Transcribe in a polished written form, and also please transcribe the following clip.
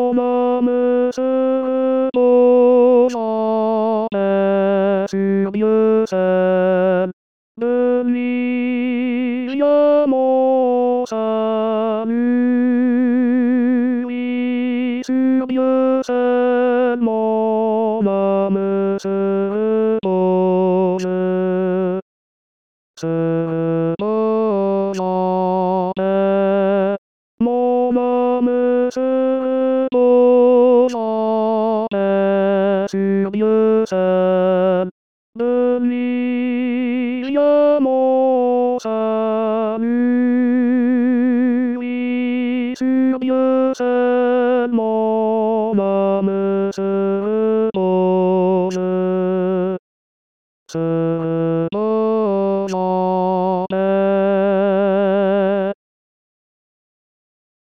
mon âme se repose en paix sur Dieu seul. De lui vient mon salut, oui, sur Dieu seul mon âme se repose. Se repose en paix. Mon âme se repose en paix sur Dieu seul. De lui vient mon salut, oui, sur Dieu seul mon âme se repose.